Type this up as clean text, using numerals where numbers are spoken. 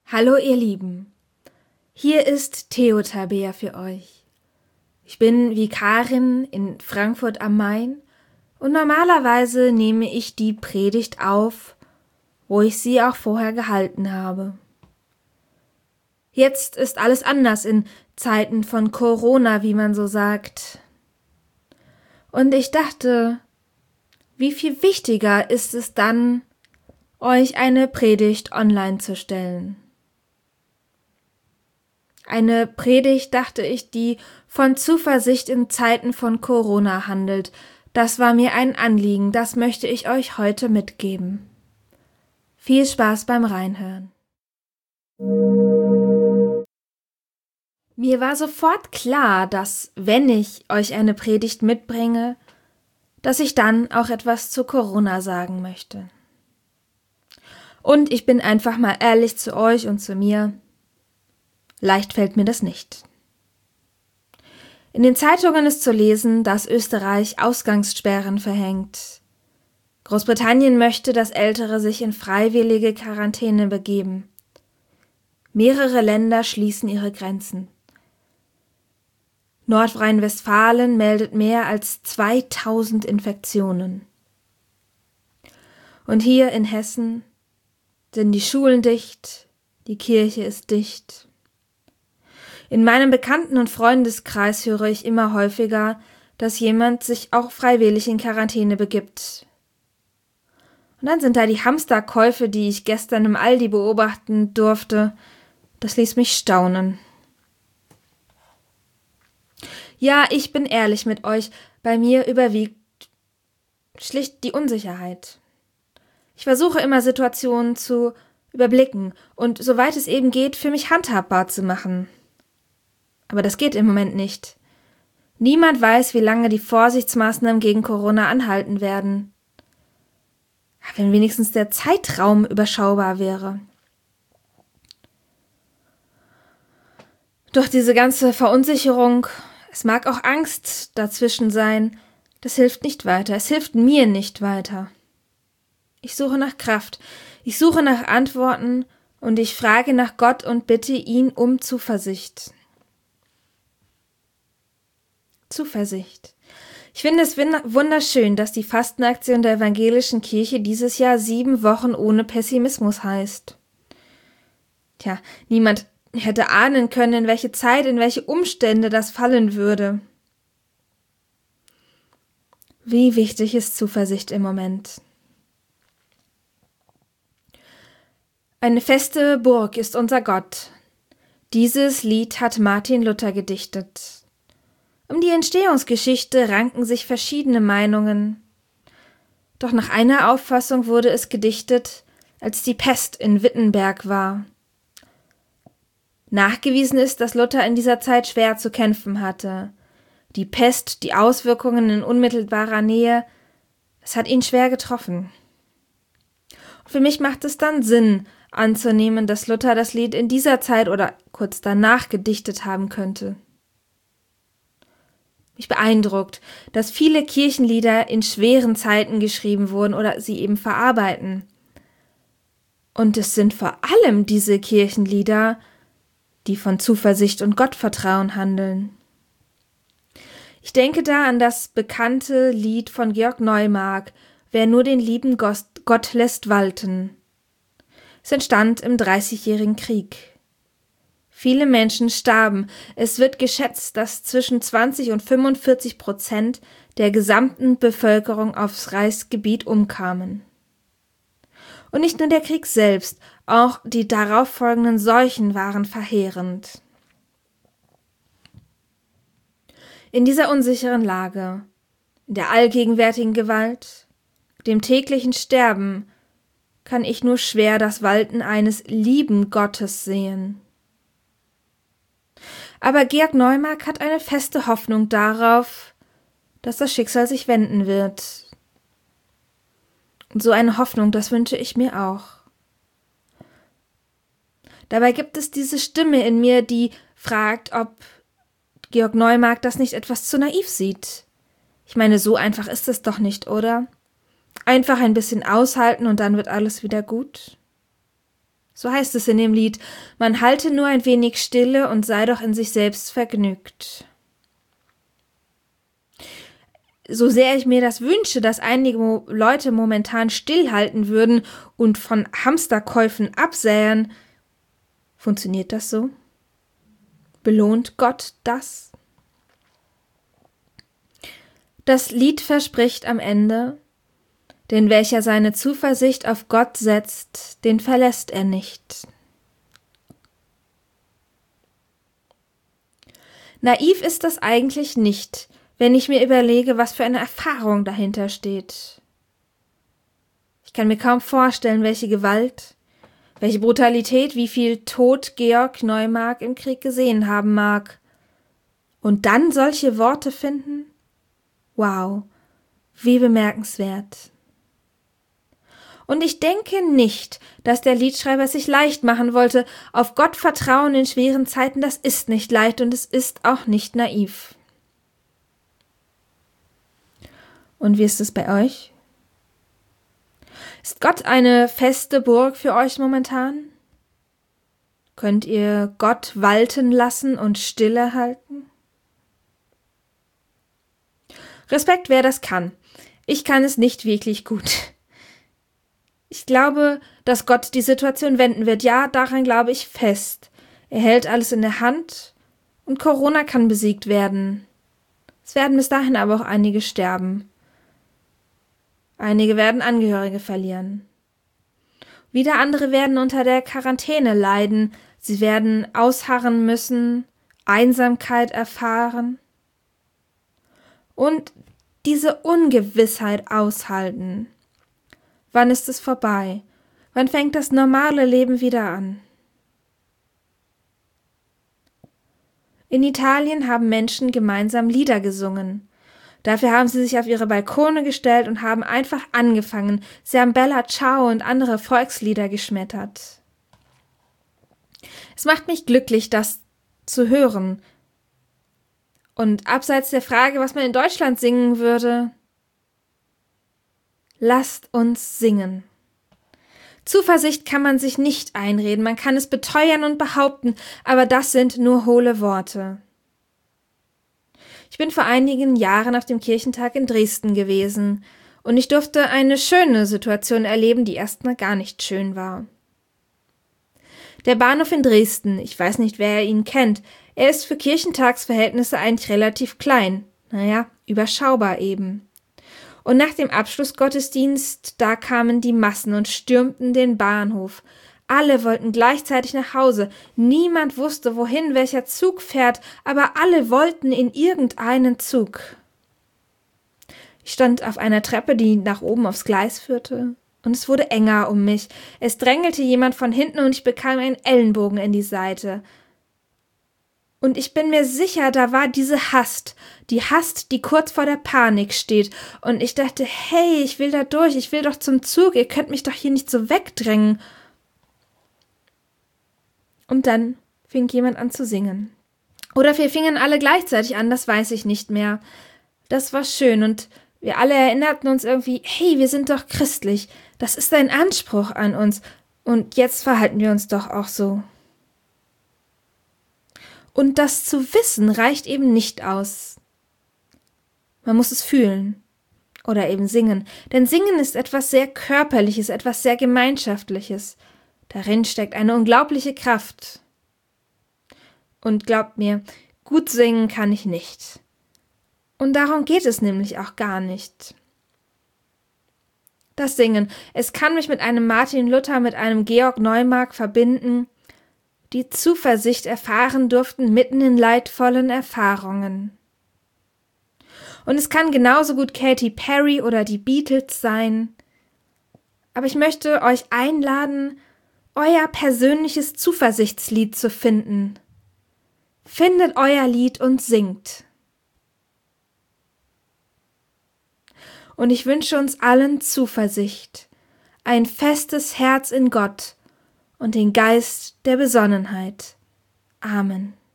Hallo ihr Lieben, hier ist Theo Tabea für euch. Ich bin Vikarin in Frankfurt am Main und normalerweise nehme ich die Predigt auf, wo ich sie auch vorher gehalten habe. Jetzt ist alles anders in Zeiten von Corona, wie man so sagt. Und ich dachte, wie viel wichtiger ist es dann, euch eine Predigt online zu stellen. Eine Predigt, dachte ich, die von Zuversicht in Zeiten von Corona handelt. Das war mir ein Anliegen, das möchte ich euch heute mitgeben. Viel Spaß beim Reinhören. Mir war sofort klar, dass, wenn ich euch eine Predigt mitbringe, dass ich dann auch etwas zu Corona sagen möchte. Und ich bin einfach mal ehrlich zu euch und zu mir. Leicht fällt mir das nicht. In den Zeitungen ist zu lesen, dass Österreich Ausgangssperren verhängt. Großbritannien möchte, dass Ältere sich in freiwillige Quarantäne begeben. Mehrere Länder schließen ihre Grenzen. Nordrhein-Westfalen meldet mehr als 2000 Infektionen. Und hier in Hessen sind die Schulen dicht, die Kirche ist dicht. In meinem Bekannten- und Freundeskreis höre ich immer häufiger, dass jemand sich auch freiwillig in Quarantäne begibt. Und dann sind da die Hamsterkäufe, die ich gestern im Aldi beobachten durfte. Das ließ mich staunen. Ja, ich bin ehrlich mit euch, bei mir überwiegt schlicht die Unsicherheit. Ich versuche immer Situationen zu überblicken und, soweit es eben geht, für mich handhabbar zu machen. Aber das geht im Moment nicht. Niemand weiß, wie lange die Vorsichtsmaßnahmen gegen Corona anhalten werden. Wenn wenigstens der Zeitraum überschaubar wäre. Durch diese ganze Verunsicherung, es mag auch Angst dazwischen sein, das hilft nicht weiter, es hilft mir nicht weiter. Ich suche nach Kraft, ich suche nach Antworten und ich frage nach Gott und bitte ihn um Zuversicht. Zuversicht. Ich finde es wunderschön, dass die Fastenaktion der evangelischen Kirche dieses Jahr 7 Wochen ohne Pessimismus heißt. Tja, niemand hätte ahnen können, in welche Zeit, in welche Umstände das fallen würde. Wie wichtig ist Zuversicht im Moment? Eine feste Burg ist unser Gott. Dieses Lied hat Martin Luther gedichtet. Um die Entstehungsgeschichte ranken sich verschiedene Meinungen. Doch nach einer Auffassung wurde es gedichtet, als die Pest in Wittenberg war. Nachgewiesen ist, dass Luther in dieser Zeit schwer zu kämpfen hatte. Die Pest, die Auswirkungen in unmittelbarer Nähe, es hat ihn schwer getroffen. Und für mich macht es dann Sinn, anzunehmen, dass Luther das Lied in dieser Zeit oder kurz danach gedichtet haben könnte. Mich beeindruckt, dass viele Kirchenlieder in schweren Zeiten geschrieben wurden oder sie eben verarbeiten. Und es sind vor allem diese Kirchenlieder, die von Zuversicht und Gottvertrauen handeln. Ich denke da an das bekannte Lied von Georg Neumark, »Wer nur den lieben Gott lässt walten«. Es entstand im Dreißigjährigen Krieg. Viele Menschen starben. Es wird geschätzt, dass zwischen 20 und 45% der gesamten Bevölkerung aufs Reichsgebiet umkamen. Und nicht nur der Krieg selbst, auch die darauffolgenden Seuchen waren verheerend. In dieser unsicheren Lage, in der allgegenwärtigen Gewalt, dem täglichen Sterben, kann ich nur schwer das Walten eines lieben Gottes sehen. Aber Georg Neumark hat eine feste Hoffnung darauf, dass das Schicksal sich wenden wird. Und so eine Hoffnung, das wünsche ich mir auch. Dabei gibt es diese Stimme in mir, die fragt, ob Georg Neumark das nicht etwas zu naiv sieht. Ich meine, so einfach ist es doch nicht, oder? Einfach ein bisschen aushalten und dann wird alles wieder gut? So heißt es in dem Lied, man halte nur ein wenig Stille und sei doch in sich selbst vergnügt. So sehr ich mir das wünsche, dass einige Leute momentan stillhalten würden und von Hamsterkäufen absähen, funktioniert das so? Belohnt Gott das? Das Lied verspricht am Ende, denn welcher seine Zuversicht auf Gott setzt, den verlässt er nicht. Naiv ist das eigentlich nicht, wenn ich mir überlege, was für eine Erfahrung dahinter steht. Ich kann mir kaum vorstellen, welche Gewalt, welche Brutalität, wie viel Tod Georg Neumark im Krieg gesehen haben mag. Und dann solche Worte finden? Wow, wie bemerkenswert. Und ich denke nicht, dass der Liedschreiber es sich leicht machen wollte. Auf Gott vertrauen in schweren Zeiten, das ist nicht leicht und es ist auch nicht naiv. Und wie ist es bei euch? Ist Gott eine feste Burg für euch momentan? Könnt ihr Gott walten lassen und Stille halten? Respekt, wer das kann. Ich kann es nicht wirklich gut. Ich glaube, dass Gott die Situation wenden wird. Ja, daran glaube ich fest. Er hält alles in der Hand und Corona kann besiegt werden. Es werden bis dahin aber auch einige sterben. Einige werden Angehörige verlieren. Wieder andere werden unter der Quarantäne leiden. Sie werden ausharren müssen, Einsamkeit erfahren und diese Ungewissheit aushalten. Wann ist es vorbei? Wann fängt das normale Leben wieder an? In Italien haben Menschen gemeinsam Lieder gesungen. Dafür haben sie sich auf ihre Balkone gestellt und haben einfach angefangen. Sie haben Bella Ciao und andere Volkslieder geschmettert. Es macht mich glücklich, das zu hören. Und abseits der Frage, was man in Deutschland singen würde, lasst uns singen. Zuversicht kann man sich nicht einreden, man kann es beteuern und behaupten, aber das sind nur hohle Worte. Ich bin vor einigen Jahren auf dem Kirchentag in Dresden gewesen und ich durfte eine schöne Situation erleben, die erstmal gar nicht schön war. Der Bahnhof in Dresden, ich weiß nicht, wer ihn kennt, er ist für Kirchentagsverhältnisse eigentlich relativ klein, überschaubar eben. Und nach dem Abschlussgottesdienst, da kamen die Massen und stürmten den Bahnhof. Alle wollten gleichzeitig nach Hause. Niemand wusste, wohin welcher Zug fährt, aber alle wollten in irgendeinen Zug. Ich stand auf einer Treppe, die nach oben aufs Gleis führte, und es wurde enger um mich. Es drängelte jemand von hinten und ich bekam einen Ellenbogen in die Seite. Und ich bin mir sicher, da war diese Hast, die kurz vor der Panik steht. Und ich dachte, hey, ich will da durch, ich will doch zum Zug, ihr könnt mich doch hier nicht so wegdrängen. Und dann fing jemand an zu singen. Oder wir fingen alle gleichzeitig an, das weiß ich nicht mehr. Das war schön und wir alle erinnerten uns irgendwie, hey, wir sind doch christlich, das ist ein Anspruch an uns und jetzt verhalten wir uns doch auch so. Und das zu wissen reicht eben nicht aus. Man muss es fühlen oder eben singen, denn Singen ist etwas sehr Körperliches, etwas sehr Gemeinschaftliches. Darin steckt eine unglaubliche Kraft. Und glaubt mir, gut singen kann ich nicht. Und darum geht es nämlich auch gar nicht. Das Singen, es kann mich mit einem Martin Luther, mit einem Georg Neumark verbinden, die Zuversicht erfahren durften mitten in leidvollen Erfahrungen. Und es kann genauso gut Katy Perry oder die Beatles sein. Aber ich möchte euch einladen, euer persönliches Zuversichtslied zu finden. Findet euer Lied und singt. Und ich wünsche uns allen Zuversicht, ein festes Herz in Gott und den Geist der Besonnenheit. Amen.